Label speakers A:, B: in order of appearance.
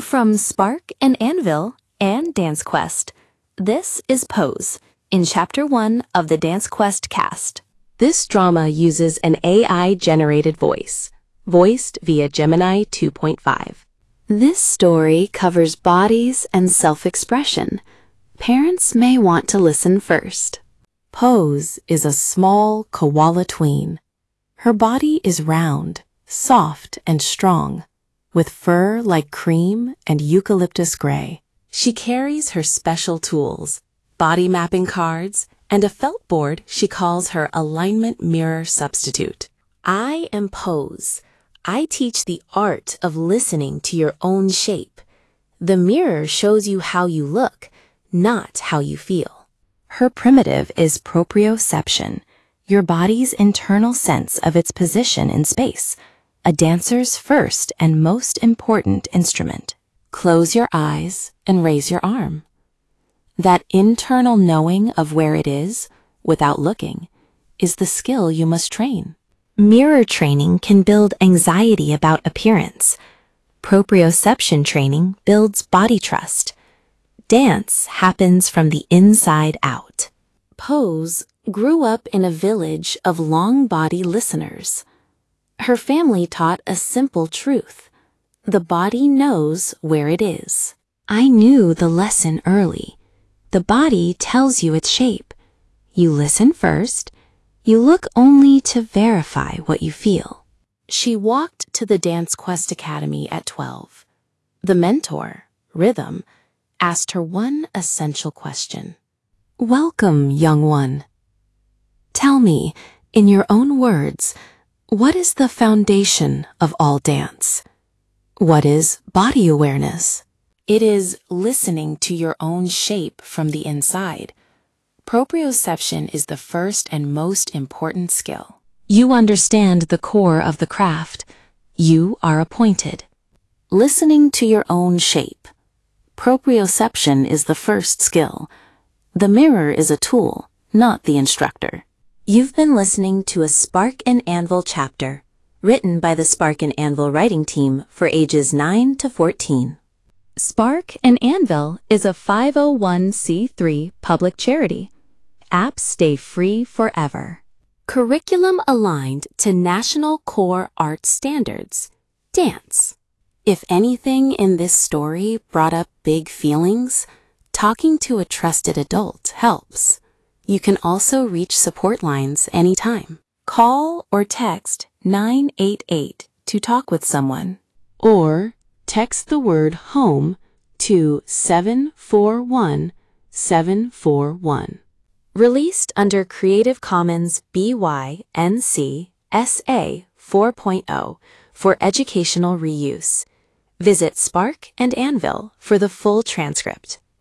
A: From Spark and Anvil and Dance Quest, this is Pose in Chapter 1 of the Dance Quest cast.
B: This drama uses an AI-generated voice, voiced via Gemini 2.5.
C: This story covers bodies and self-expression. Parents may want to listen first.
B: Pose is a small koala tween. Her body is round, soft, and strong, with fur like cream and eucalyptus gray. She carries her special tools, body mapping cards, and a felt board she calls her alignment mirror substitute. I am Pose. I teach the art of listening to your own shape. The mirror shows you how you look, not how you feel. Her primitive is proprioception, your body's internal sense of its position in space, a dancer's first and most important instrument. Close your eyes and raise your arm. That internal knowing of where it is, without looking, is the skill you must train.
A: Mirror training can build anxiety about appearance. Proprioception training builds body trust. Dance happens from the inside out.
C: Pose grew up in a village of long-body listeners. Her family taught a simple truth. The body knows where it is.
A: I knew the lesson early. The body tells you its shape. You listen first. You look only to verify what you feel.
C: She walked to the Dance Quest Academy at 12. The mentor, Rhythm, asked her one essential question.
B: Welcome, young one. Tell me, in your own words, what is the foundation of all dance? What is body awareness?
C: It is listening to your own shape from the inside. Proprioception is the first and most important skill.
B: You understand the core of the craft. You are appointed.
C: Listening to your own shape. Proprioception is the first skill. The mirror is a tool, not the instructor.
A: You've been listening to a Spark and Anvil chapter, written by the Spark and Anvil writing team for ages 9 to 14. Spark and Anvil is a 501c3 public charity. Apps stay free forever.
C: Curriculum aligned to National Core Art Standards. Dance. If anything in this story brought up big feelings, talking to a trusted adult helps. You can also reach support lines anytime. Call or text 988 to talk with someone.
B: Or text the word HOME to 741741.
A: Released under Creative Commons BY-NC SA 4.0 for educational reuse. Visit Spark and Anvil for the full transcript.